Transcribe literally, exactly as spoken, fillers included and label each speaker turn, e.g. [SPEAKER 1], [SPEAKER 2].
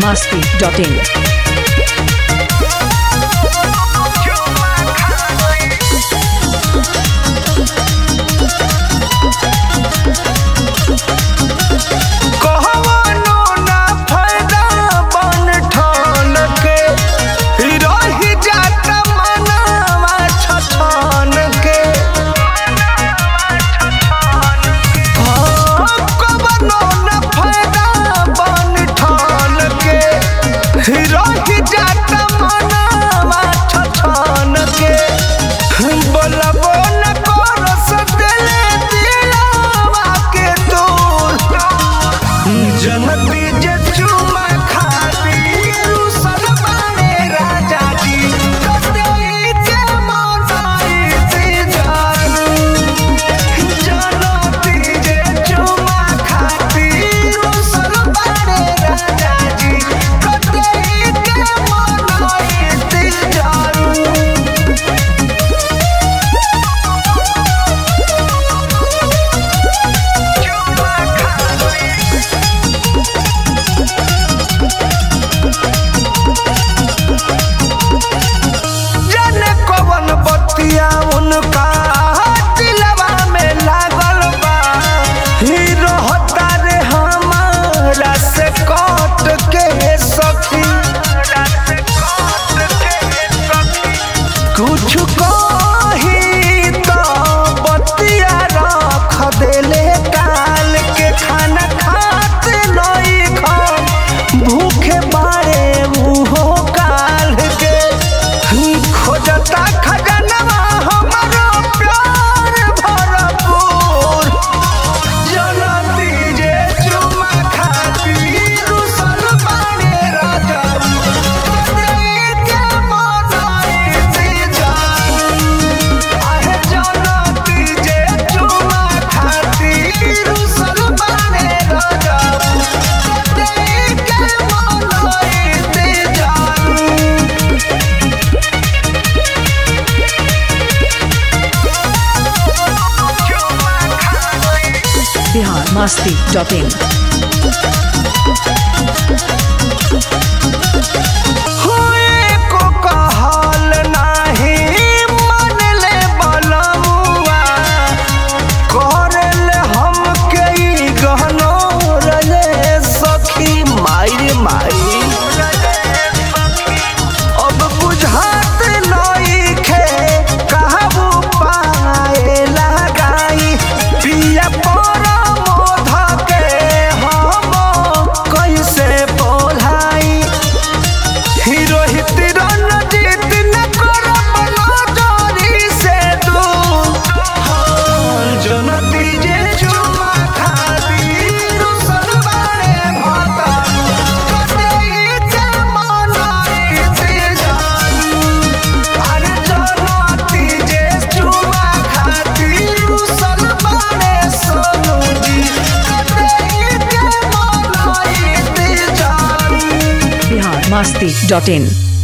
[SPEAKER 1] masti dot in.
[SPEAKER 2] कुछ कही तो बतिया रख देले काल के खाना खात नहीं खा भूखे बारे उहो काल के खोजता खजनवा हमारो प्यार भरपूर जनती जे चुमा खाती रुसल बारे राजा
[SPEAKER 1] Bihar masti dot in. masti dot in.